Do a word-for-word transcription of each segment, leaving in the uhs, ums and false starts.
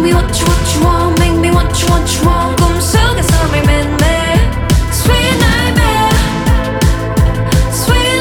me what you what you want, make me what you what you want. 꿈속에서 매일매일 Sweet nightmare, sweet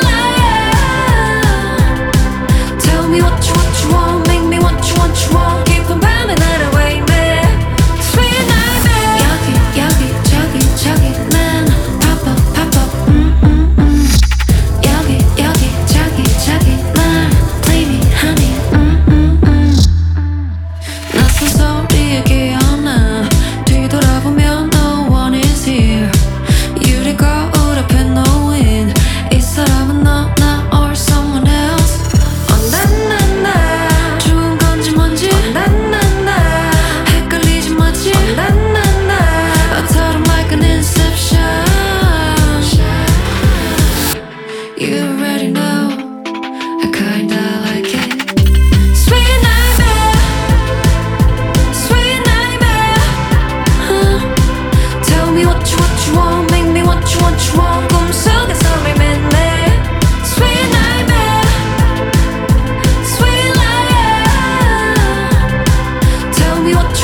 liar. Tell me what you what you want, make me what you what you want. 깊은 밤에 나를 왜 매일 Sweet nightmare. 여기 여기 저기 저기 난 pop up pop up 음, 음, 음. 여기 여기 저기 저기 날 play me honey 음, 음, 음. 낯선 소리에 기억나 뒤돌아보면 no one is here. 유리 거울 앞에 놓인 이 사람은 너나 or someone else. Oh na na na 좋은 건지 뭔지 oh na na na 헷갈리지 마지 oh na na na 어처럼 like an inception. You already know I kinda like it. Sweet nightmare, sweet nightmare. Huh. Tell me what you what you want, make me what you what you want. 꿈속에서 매일매일 Sweet nightmare, sweet liar. Tell me what you